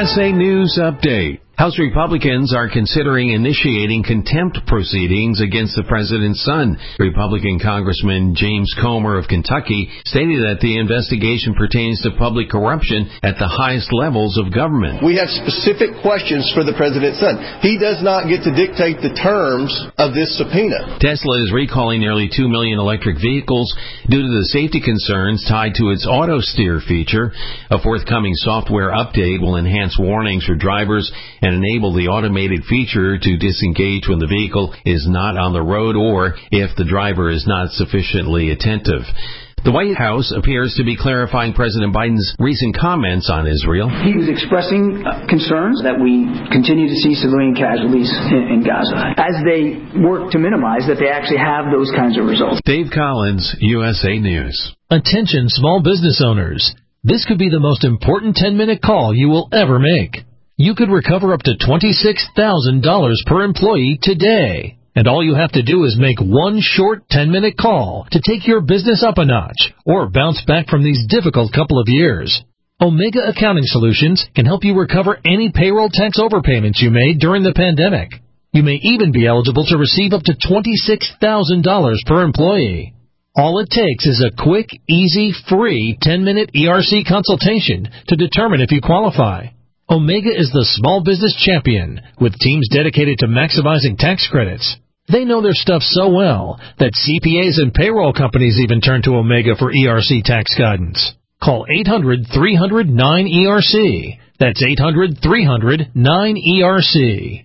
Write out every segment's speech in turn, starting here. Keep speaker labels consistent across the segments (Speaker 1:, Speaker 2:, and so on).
Speaker 1: USA News Update. House Republicans are considering initiating contempt proceedings against the president's son. Republican Congressman James Comer of Kentucky stated that the investigation pertains to public corruption at the highest levels of government.
Speaker 2: We have specific questions for the president's son. He does not get to dictate the terms of this subpoena.
Speaker 1: Tesla is recalling nearly 2 million electric vehicles due to the safety concerns tied to its auto steer feature. A forthcoming software update will enhance warnings for drivers and enable the automated feature to disengage when the vehicle is not on the road or if the driver is not sufficiently attentive. The White House appears to be clarifying President Biden's recent comments on Israel.
Speaker 3: He was expressing concerns that we continue to see civilian casualties in Gaza as they work to minimize that they actually have those kinds of results.
Speaker 1: Dave Collins, USA News.
Speaker 4: Attention small business owners. This could be the most important 10-minute call you will ever make. You could recover up to $26,000 per employee today. And all you have to do is make one short 10-minute call to take your business up a notch or bounce back from these difficult couple of years. Omega Accounting Solutions can help you recover any payroll tax overpayments you made during the pandemic. You may even be eligible to receive up to $26,000 per employee. All it takes is a quick, easy, free 10-minute ERC consultation to determine if you qualify. Omega is the small business champion with teams dedicated to maximizing tax credits. They know their stuff so well that CPAs and payroll companies even turn to Omega for ERC tax guidance. Call 800-300-9ERC. That's 800-300-9ERC.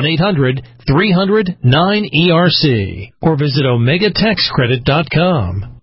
Speaker 4: 1-800-300-9ERC. Or visit OmegaTaxCredit.com.